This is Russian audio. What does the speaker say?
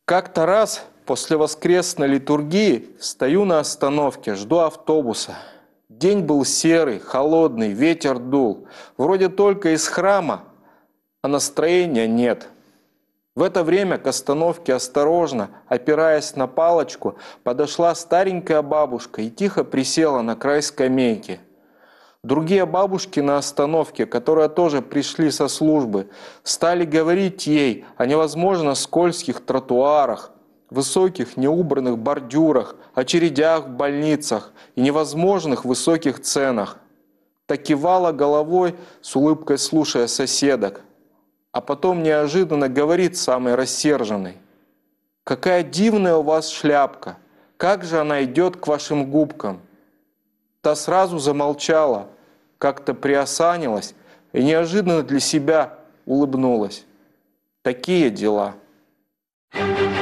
Как-то раз после воскресной литургии стою на остановке, жду автобуса. День был серый, холодный, ветер дул. Вроде только из храма, а настроения нет. В это время к остановке осторожно, опираясь на палочку, подошла старенькая бабушка и тихо присела на край скамейки. Другие бабушки на остановке, которые тоже пришли со службы, стали говорить ей о невозможно скользких тротуарах, высоких неубранных бордюрах, очередях в больницах и невозможных высоких ценах. Так кивала головой, с улыбкой слушая соседок, а потом неожиданно говорит самой рассерженной: «Какая дивная у вас шляпка! Как же она идет к вашим губкам!» Та сразу замолчала, как-то приосанилась и неожиданно для себя улыбнулась. Такие дела.